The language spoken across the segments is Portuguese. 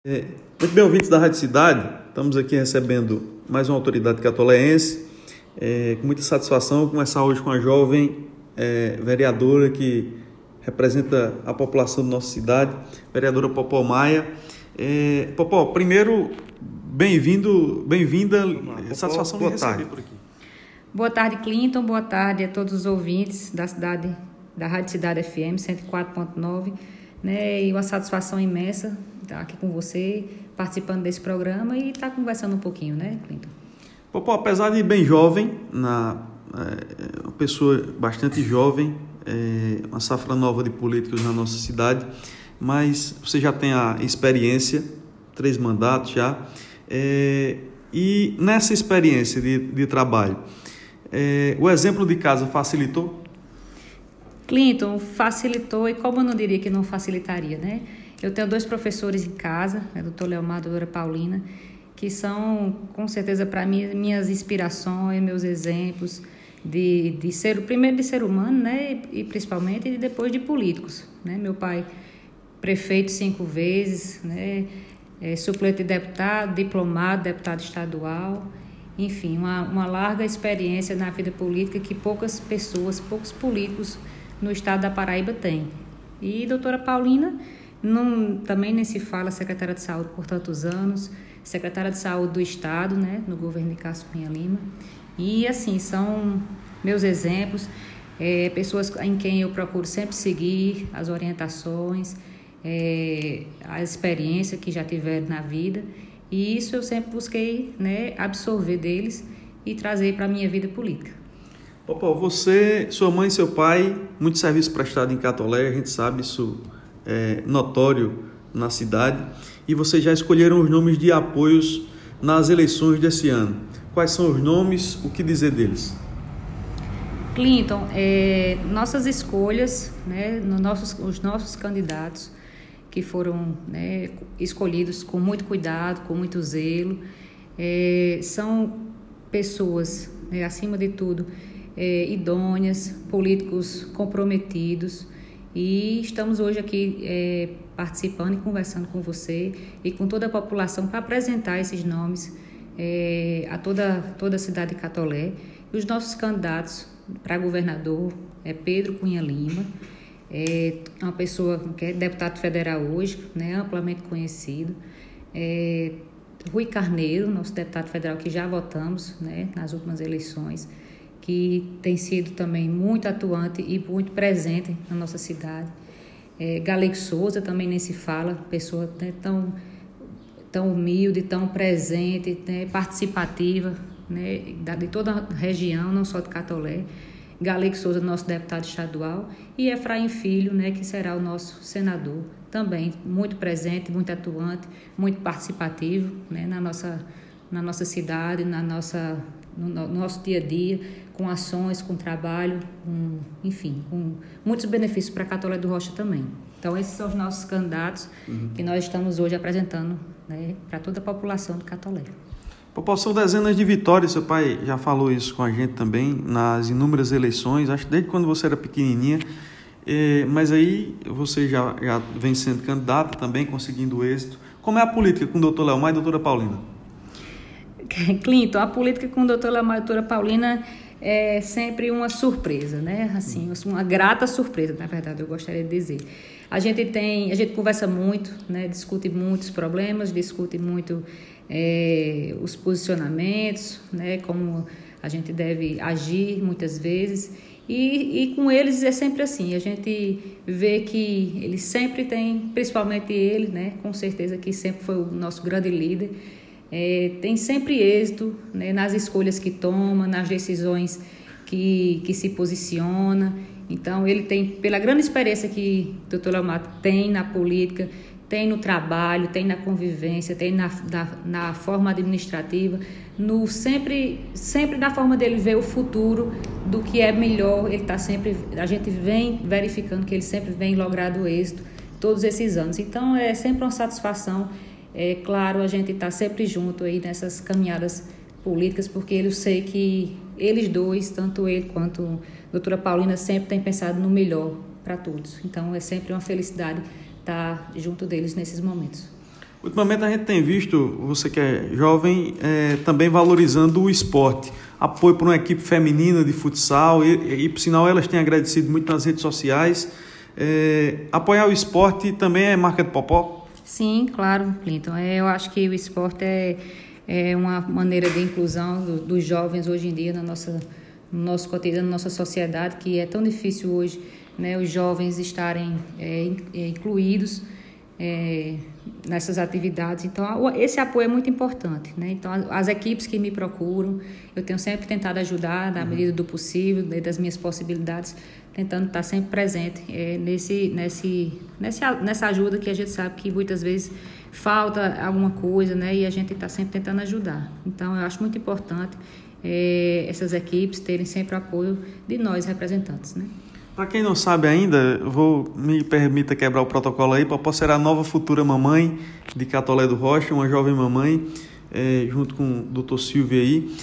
Muito bem, ouvintes da Rádio Cidade, estamos aqui recebendo mais uma autoridade catoléense, com muita satisfação começar hoje com a jovem vereadora que representa a população da nossa cidade, vereadora Popó Maia. Popó, primeiro, bem-vinda, satisfação de receber por aqui. Boa tarde, Clinton, boa tarde a todos os ouvintes da Rádio Cidade FM 104.9, né? E uma satisfação imensa estar aqui com você, participando desse programa e estar conversando um pouquinho, né, Clinton? Popó, apesar de bem jovem, uma pessoa bastante jovem, uma safra nova de políticos na nossa cidade, mas você já tem a experiência, 3 mandatos já, e nessa experiência de trabalho, o exemplo de casa facilitou? Clinton, facilitou, e como eu não diria que não facilitaria, né? Eu tenho 2 professores em casa, a doutora Leomar e a doutora Paulina, que são, com certeza, para mim, minhas inspirações, meus exemplos primeiro de ser humano, né? E principalmente, e depois de políticos, né? Meu pai, prefeito 5 vezes, né? Suplente de deputado, diplomado, deputado estadual, enfim, uma larga experiência na vida política que poucos políticos no estado da Paraíba têm. E doutora Paulina, também nem se fala, secretária de saúde por tantos anos, secretária de saúde do estado, né, no governo de Cássio Cunha Lima. E assim, são meus exemplos, pessoas em quem eu procuro sempre seguir as orientações, a experiência que já tiveram na vida. E isso eu sempre busquei, né, absorver deles e trazer para a minha vida política. Popó, você, sua mãe e seu pai, muito serviço prestado em Catolé, a gente sabe, isso é notório na cidade, e vocês já escolheram os nomes de apoios nas eleições desse ano. Quais são os nomes, o que dizer deles? Clinton, nossas escolhas, né, os nossos candidatos, que foram, né, escolhidos com muito cuidado, com muito zelo, são pessoas, né, acima de tudo, idôneas, políticos comprometidos, e estamos hoje aqui participando e conversando com você e com toda a população para apresentar esses nomes a toda a cidade de Catolé. E os nossos candidatos para governador Pedro Cunha Lima, uma pessoa que é deputado federal hoje, né, amplamente conhecido. Rui Carneiro, nosso deputado federal que já votamos, né, nas últimas eleições, que tem sido também muito atuante e muito presente na nossa cidade. Galego Souza, também nem se fala, pessoa, né, tão humilde, tão presente, né, participativa, né, de toda a região, não só de Catolé. Galego Souza, nosso deputado estadual, e Efraim Filho, né, que será o nosso senador, também muito presente, muito atuante, muito participativo, né, na nossa cidade, no nosso dia a dia, com ações, com trabalho, enfim, com muitos benefícios para Catolé do Rocha também. Então, esses são os nossos candidatos que nós estamos hoje apresentando, né, para toda a população de Catolé. Popó, são dezenas de vitórias, seu pai já falou isso com a gente também, nas inúmeras eleições, acho que desde quando você era pequenininha, mas aí você já vem sendo candidata também, conseguindo êxito. Como é a política com o doutor Leomar e a doutora Paulina? Clinton, a política com o doutor Leomar e a doutora Paulina é sempre uma surpresa, né? Assim, uma grata surpresa, na verdade, eu gostaria de dizer. A gente conversa muito, né? Discute muitos problemas, discute muito os posicionamentos, né? Como a gente deve agir muitas vezes. E com eles é sempre assim, a gente vê que eles sempre têm, principalmente ele, né? Com certeza que sempre foi o nosso grande líder, tem sempre êxito, né, nas escolhas que toma, nas decisões que se posiciona. Então, ele tem, pela grande experiência que o doutor Leomar tem na política, tem no trabalho, tem na convivência, tem na forma administrativa, sempre na forma dele ver o futuro do que é melhor. A gente vem verificando que ele sempre vem logrado êxito todos esses anos. Então, é sempre uma satisfação. Claro, a gente está sempre junto aí nessas caminhadas políticas, porque eu sei que eles dois, tanto ele quanto a doutora Paulina, sempre têm pensado no melhor para todos. Então, é sempre uma felicidade estar junto deles nesses momentos. Ultimamente a gente tem visto, você que é jovem, também valorizando o esporte. Apoio para uma equipe feminina de futsal e por sinal elas têm agradecido muito nas redes sociais. Apoiar o esporte também é marca de Popó? Sim, claro, Clinton. Eu acho que o esporte é uma maneira de inclusão dos jovens hoje em dia no nosso cotidiano, na nossa sociedade, que é tão difícil hoje, né, os jovens estarem incluídos nessas atividades. Então, esse apoio é muito importante, né? Então, as equipes que me procuram, eu tenho sempre tentado ajudar na medida do possível, das minhas possibilidades, tentando estar sempre presente nessa ajuda que a gente sabe que muitas vezes falta alguma coisa, né? E a gente está sempre tentando ajudar. Então, eu acho muito importante essas equipes terem sempre o apoio de nós, representantes, né? Para quem não sabe ainda, me permita quebrar o protocolo aí, Popó será a nova futura mamãe de Catolé do Rocha, uma jovem mamãe, junto com o doutor Silvio aí.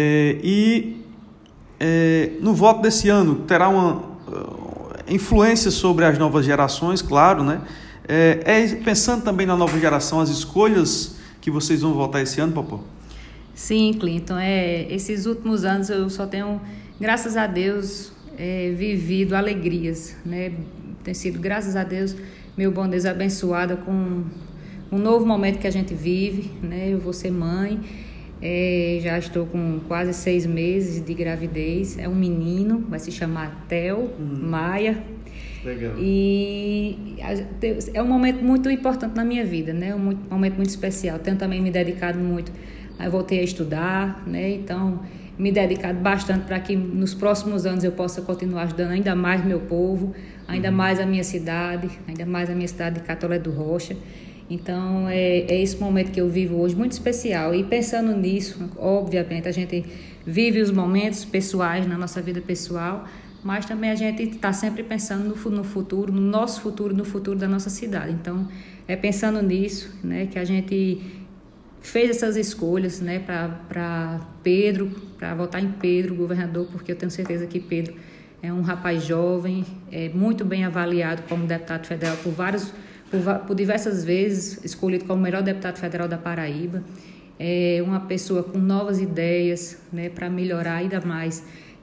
No voto desse ano, terá uma influência sobre as novas gerações, claro, né? Pensando também na nova geração, as escolhas que vocês vão votar esse ano, Popó? Sim, Clinton, esses últimos anos eu só tenho, graças a Deus, vivido alegrias, né? Tem sido, graças a Deus, meu bom Deus, abençoada com um novo momento que a gente vive, né? Eu vou ser mãe, já estou com quase 6 meses de gravidez, é um menino, vai se chamar Theo Maia. Legal. E é um momento muito importante na minha vida, né? Um momento muito especial. Tenho também me dedicado muito, eu voltei a estudar, né? Então, me dedicado bastante para que nos próximos anos eu possa continuar ajudando ainda mais meu povo, ainda mais a minha cidade, de Catolé do Rocha. Então, é esse momento que eu vivo hoje, muito especial. E pensando nisso, obviamente, a gente vive os momentos pessoais na nossa vida pessoal, mas também a gente está sempre pensando no futuro, no nosso futuro, no futuro da nossa cidade. Então, pensando nisso, né, que a gente fez essas escolhas, né, para Pedro, para votar em Pedro, governador, porque eu tenho certeza que Pedro é um rapaz jovem, muito bem avaliado como deputado federal por diversas vezes, escolhido como o melhor deputado federal da Paraíba. É uma pessoa com novas ideias, né, para melhorar ainda mais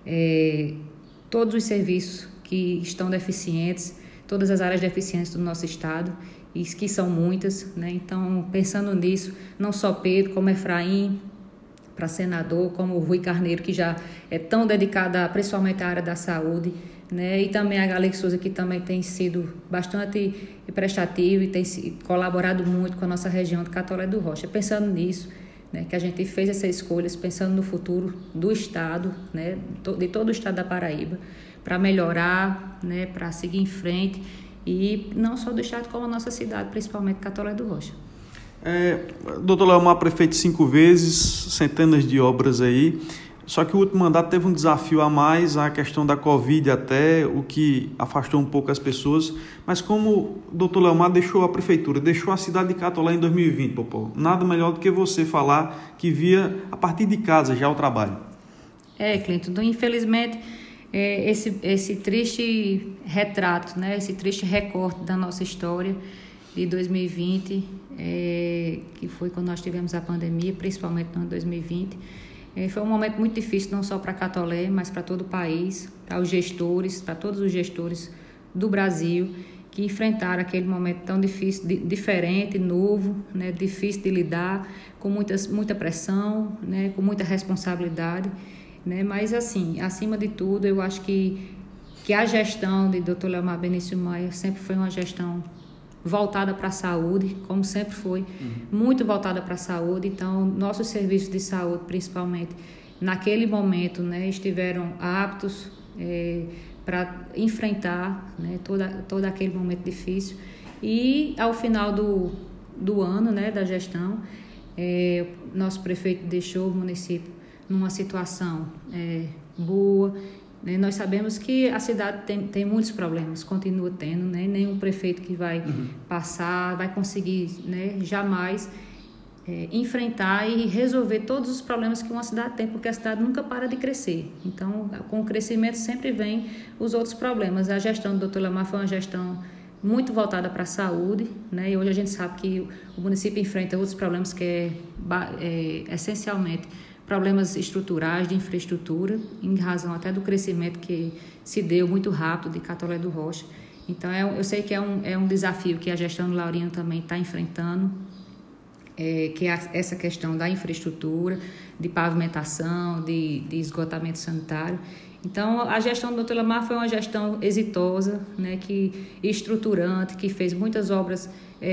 todos os serviços que estão deficientes, todas as áreas deficientes do nosso estado, e que são muitas, né? Então, pensando nisso, não só Pedro, como Efraim, para senador, como o Rui Carneiro, que já é tão dedicado principalmente à área da saúde, né? E também a Alex Souza, que também tem sido bastante prestativo e tem colaborado muito com a nossa região de Catolé do Rocha. Pensando nisso, né, que a gente fez essas escolhas, pensando no futuro do estado, né, de todo o estado da Paraíba, para melhorar, né, para seguir em frente, e não só do estado, como a nossa cidade, principalmente Catolé do Rocha. Doutor Leomar, prefeito 5 vezes, centenas de obras aí, só que o último mandato teve um desafio a mais, a questão da Covid até, o que afastou um pouco as pessoas, mas como o doutor Leomar deixou a prefeitura, deixou a cidade de Catolé em 2020, Popó, nada melhor do que você falar que via a partir de casa já o trabalho. Clinton, infelizmente, esse triste retrato, né, esse triste recorte da nossa história de 2020, que foi quando nós tivemos a pandemia, principalmente no ano 2020, foi um momento muito difícil, não só para Catolé, mas para todo o país, para os gestores, para todos os gestores do Brasil, que enfrentaram aquele momento tão difícil, diferente, novo, né, difícil de lidar, com muita pressão, né, com muita responsabilidade, né, mas assim, acima de tudo, eu acho que a gestão de Dr. Leomar Benício Maia sempre foi uma gestão voltada para a saúde, como sempre foi, muito voltada para a saúde. Então, nossos serviços de saúde, principalmente, naquele momento, né, estiveram aptos para enfrentar, né, todo aquele momento difícil. E, ao final do ano, né, da gestão, nosso prefeito deixou o município numa situação boa. Nós sabemos que a cidade tem muitos problemas, continua tendo, né? Nenhum prefeito que vai passar, vai conseguir, né, jamais enfrentar e resolver todos os problemas que uma cidade tem, porque a cidade nunca para de crescer. Então, com o crescimento sempre vem os outros problemas. A gestão do Dr. Leomar foi uma gestão muito voltada para a saúde, né? E hoje a gente sabe que o município enfrenta outros problemas que é essencialmente problemas estruturais de infraestrutura, em razão até do crescimento que se deu muito rápido de Catolé do Rocha. Então, eu sei que é um desafio que a gestão do Lauriano também está enfrentando, que é essa questão da infraestrutura, de pavimentação, de esgotamento sanitário. Então, a gestão do Dr. Lamar foi uma gestão exitosa, né, estruturante, que fez muitas obras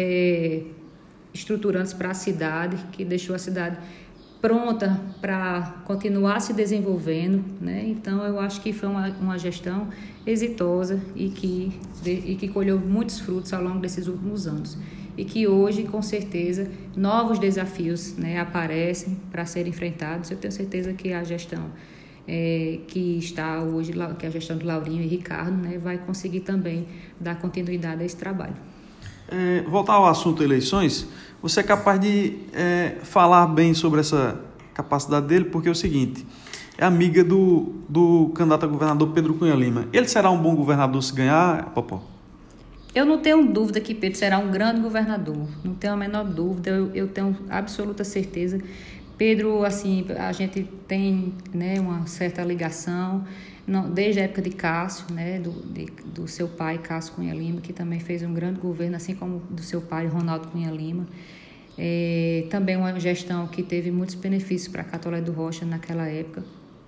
estruturantes para a cidade, que deixou a cidade pronta para continuar se desenvolvendo, né? Então, eu acho que foi uma gestão exitosa e que colheu muitos frutos ao longo desses últimos anos. E que hoje, com certeza, novos desafios, né, aparecem para serem enfrentados. Eu tenho certeza que a gestão que está hoje, que é a gestão do Laurinho e Ricardo, né, vai conseguir também dar continuidade a esse trabalho. Voltar ao assunto eleições, você é capaz de falar bem sobre essa capacidade dele, porque é o seguinte, é amiga do candidato a governador Pedro Cunha Lima. Ele será um bom governador se ganhar, Popó? Eu não tenho dúvida que Pedro será um grande governador, não tenho a menor dúvida, eu tenho absoluta certeza. Pedro, assim, a gente tem, né, uma certa ligação, desde a época de Cássio, né, do seu pai, Cássio Cunha Lima, que também fez um grande governo, assim como do seu pai, Ronaldo Cunha Lima. Também uma gestão que teve muitos benefícios para Catolé do Rocha naquela época.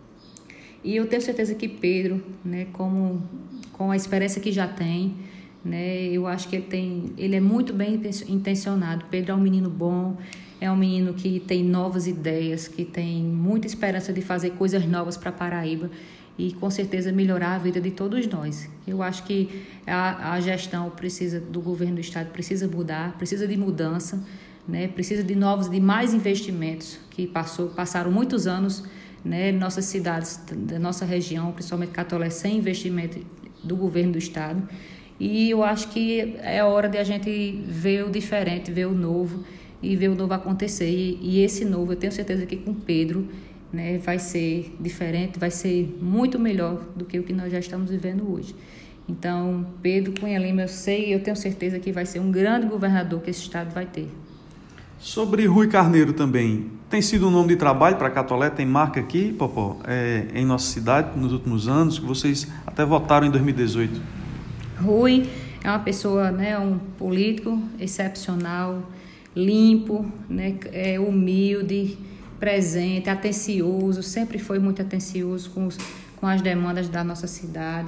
E eu tenho certeza que Pedro, né, com a experiência que já tem, né, eu acho que ele é muito bem intencionado. Pedro é um menino bom, é um menino que tem novas ideias, que tem muita esperança de fazer coisas novas para Paraíba e com certeza melhorar a vida de todos nós. Eu acho que a gestão do governo do estado precisa mudar, precisa de mudança, né, precisa de mais investimentos, que passaram muitos anos, né, nossas cidades da nossa região, principalmente Catolé, sem investimento do governo do estado. E eu acho que é hora de a gente ver o diferente, ver o novo e ver o novo acontecer. E esse novo, eu tenho certeza que com Pedro, né, vai ser diferente, vai ser muito melhor do que o que nós já estamos vivendo hoje. Então, Pedro Cunha Lima, eu tenho certeza que vai ser um grande governador que esse estado vai ter. Sobre Rui Carneiro também, tem sido um nome de trabalho para Catolé, tem marca aqui, Popó, em nossa cidade nos últimos anos, que vocês até votaram em 2018. Rui é uma pessoa, né, um político excepcional, limpo, né, humilde, presente, atencioso, sempre foi muito atencioso com as demandas da nossa cidade.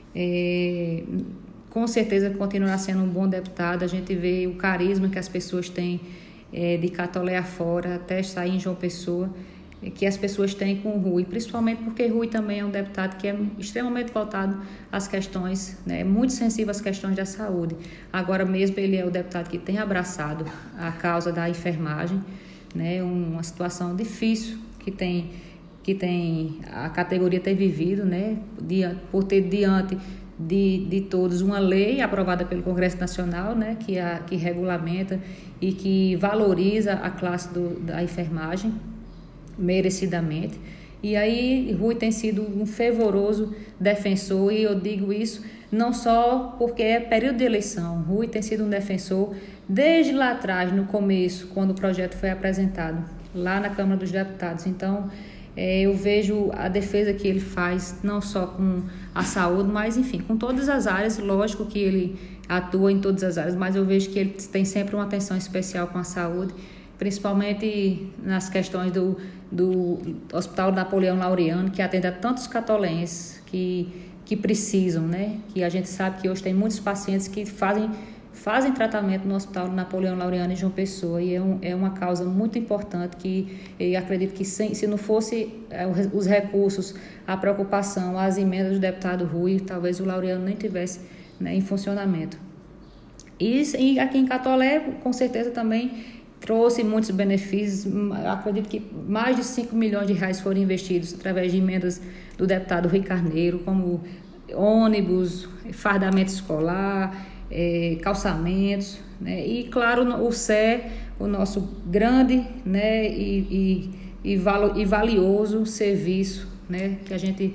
Com certeza continuará sendo um bom deputado. A gente vê o carisma que as pessoas têm de Catolé afora, até sair em João Pessoa, que as pessoas têm com o Rui, principalmente porque Rui também é um deputado que é extremamente voltado às questões, né, muito sensível às questões da saúde. Agora mesmo ele é o deputado que tem abraçado a causa da enfermagem, né, uma situação difícil que a categoria tem vivido, né, por ter diante de todos uma lei aprovada pelo Congresso Nacional, né, que regulamenta e que valoriza a classe da enfermagem merecidamente. E aí Rui tem sido um fervoroso defensor, e eu digo isso não só porque é período de eleição. Rui tem sido um defensor desde lá atrás, no começo, quando o projeto foi apresentado lá na Câmara dos Deputados. Então, eu vejo a defesa que ele faz, não só com a saúde, mas, enfim, com todas as áreas. Lógico que ele atua em todas as áreas, mas eu vejo que ele tem sempre uma atenção especial com a saúde, principalmente nas questões do Hospital Napoleão Laureano, que atende a tantos catolenses que precisam, né? Que a gente sabe que hoje tem muitos pacientes que fazem tratamento no Hospital Napoleão Laureano em João Pessoa, e é uma causa muito importante que eu acredito que se não fosse os recursos, a preocupação, as emendas do deputado Rui, talvez o Laureano nem tivesse, né, em funcionamento. E aqui em Catolé, com certeza também trouxe muitos benefícios. Acredito que mais de 5 milhões de reais foram investidos através de emendas do deputado Rui Carneiro, como ônibus, fardamento escolar, calçamentos, né? E claro, o CE, o nosso grande, né, e valioso serviço, né, que a gente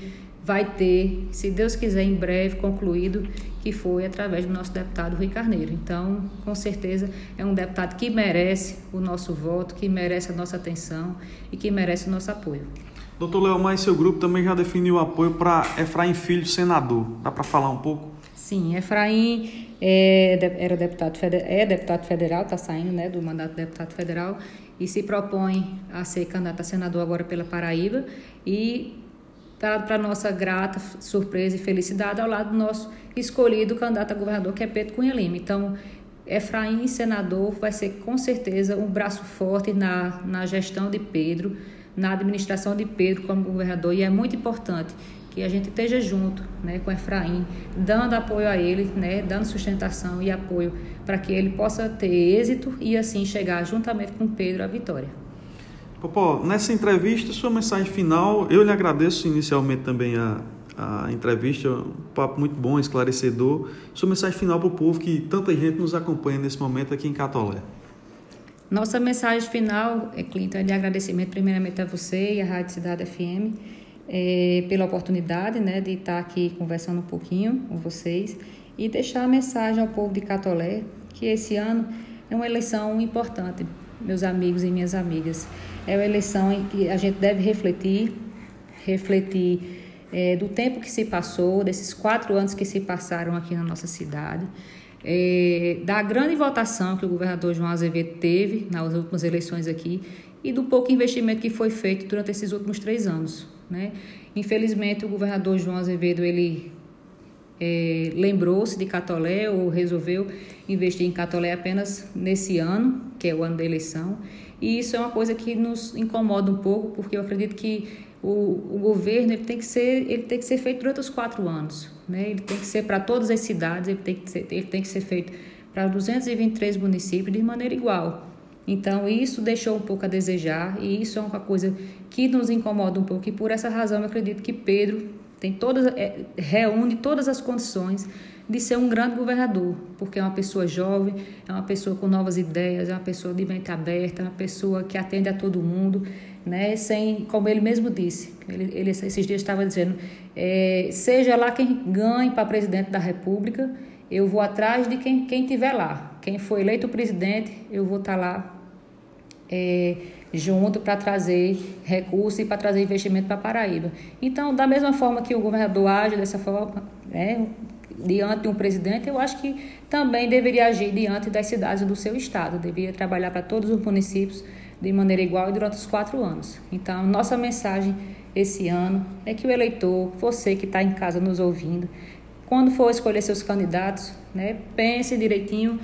vai ter, se Deus quiser, em breve concluído, que foi através do nosso deputado Rui Carneiro. Então, com certeza, é um deputado que merece o nosso voto, que merece a nossa atenção e que merece o nosso apoio. Doutor Leomar e seu grupo também já definiu apoio para Efraim Filho, senador. Dá para falar um pouco? Sim, Efraim é deputado federal, está saindo, né, do mandato de deputado federal e se propõe a ser candidato a senador agora pela Paraíba e, para nossa grata surpresa e felicidade, ao lado do nosso escolhido candidato a governador, que é Pedro Cunha Lima. Então, Efraim, senador, vai ser com certeza um braço forte na gestão de Pedro, na administração de Pedro como governador, e é muito importante que a gente esteja junto, né, com Efraim, dando apoio a ele, né, dando sustentação e apoio para que ele possa ter êxito e assim chegar juntamente com Pedro à vitória. Popó, nessa entrevista, sua mensagem final, eu lhe agradeço inicialmente também a entrevista, um papo muito bom, esclarecedor. Sua mensagem final para o povo que tanta gente nos acompanha nesse momento aqui em Catolé. Nossa mensagem final, Clinton, é de agradecimento primeiramente a você e à Rádio Cidade FM pela oportunidade, né, de estar aqui conversando um pouquinho com vocês e deixar a mensagem ao povo de Catolé que esse ano é uma eleição importante, meus amigos e minhas amigas. É uma eleição em que a gente deve refletir do tempo que se passou, desses 4 anos que se passaram aqui na nossa cidade, da grande votação que o governador João Azevedo teve nas últimas eleições aqui e do pouco investimento que foi feito durante esses últimos 3 anos, né? Infelizmente, o governador João Azevedo, ele lembrou-se de Catolé ou resolveu investir em Catolé apenas nesse ano, que é o ano da eleição, e isso é uma coisa que nos incomoda um pouco, porque eu acredito que o governo ele tem que ser feito durante os 4 anos, né? Ele tem que ser para todas as cidades, ele tem que ser feito para 223 municípios de maneira igual. Então, isso deixou um pouco a desejar e isso é uma coisa que nos incomoda um pouco e por essa razão eu acredito que Pedro reúne todas as condições de ser um grande governador, porque é uma pessoa jovem, é uma pessoa com novas ideias, é uma pessoa de mente aberta, é uma pessoa que atende a todo mundo, né? Como ele mesmo disse, ele esses dias estava dizendo, seja lá quem ganhe para presidente da República, eu vou atrás de quem estiver lá. Quem for eleito presidente, eu vou estar lá junto para trazer recursos e para trazer investimento para Paraíba. Então, da mesma forma que o governador age dessa forma, diante de um presidente, eu acho que também deveria agir diante das cidades do seu estado, deveria trabalhar para todos os municípios de maneira igual e durante os 4 anos. Então, nossa mensagem esse ano é que o eleitor, você que está em casa nos ouvindo, quando for escolher seus candidatos, né, pense direitinho